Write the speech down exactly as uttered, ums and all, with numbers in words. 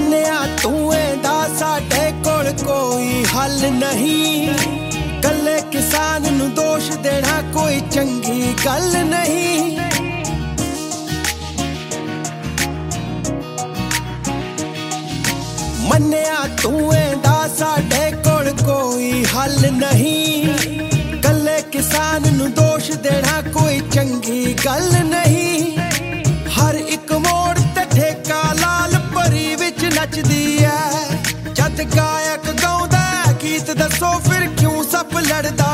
ਮੰਨਿਆ ਤੂੰ ਇਹਦਾ ਸਾਡੇ ਕੋਲ ਕੋਈ ਹੱਲ ਨਹੀਂ ਕੱਲੇ ਕਿਸਾਨ ਨੂੰ ਦੋਸ਼ ਦੇਣਾ ਕੋਈ ਚੰਗੀ ਗੱਲ ਨਹੀਂ ਮੰਨਿਆ ਤੂੰ ਇਹਦਾ ਸਾਡੇ ਕੋਲ ਕੋਈ ਹੱਲ ਨਹੀਂ ਕੱਲੇ ਕਿਸਾਨ ਨੂੰ ਦੋਸ਼ ਦੇਣਾ ਕੋਈ ਚੰਗੀ ਗੱਲ ਨਹੀਂ ਹਰ ਇੱਕ ਮੋੜ ਤੇ ਠੇਕਾ ਲਾਲ ਪਰੀ ਵਿੱਚ ਨੱਚਦੀ ਐ ਜਦ ਗਾਇਕ ਗਾਉਂਦਾ ਗੀਤ ਦੱਸੋ ਫਿਰ ਕਿਉਂ ਸੱਪ ਲੜਦਾ